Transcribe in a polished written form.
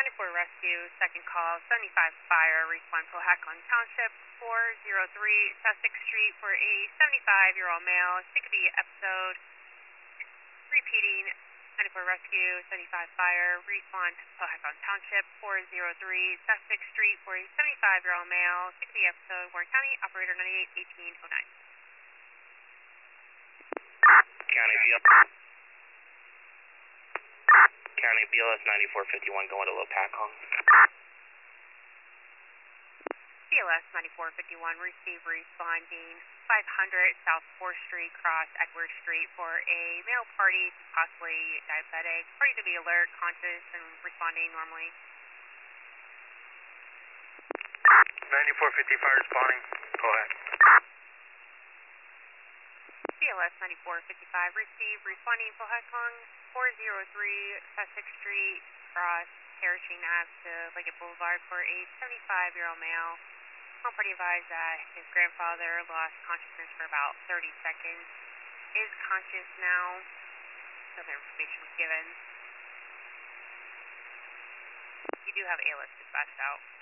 94 Rescue, second call, 75 Fire, respond Cohasset Township, 403 Sussex Street for a 75-year-old male, CQB episode. Repeating, 94 Rescue, 75 Fire, respond Cohasset Township, 403 Sussex Street for a 75-year-old male, CQB episode, Warren County, operator 981809. County BLS 9451 going to Lopakong. BLS 9451, receive responding 500 South 4th Street, cross Edward Street for a male party, possibly diabetic. Party to be alert, conscious, and responding normally. 9450 fire responding. Go ahead. BLS 9455, receive responding Cohasset 403 Sussex Street, cross Harrison Ave to Leggett Boulevard for a 75-year-old male. Home party advised that his grandfather lost consciousness for about 30 seconds. Is conscious now. No other information was given. You do have ALS dispatched out.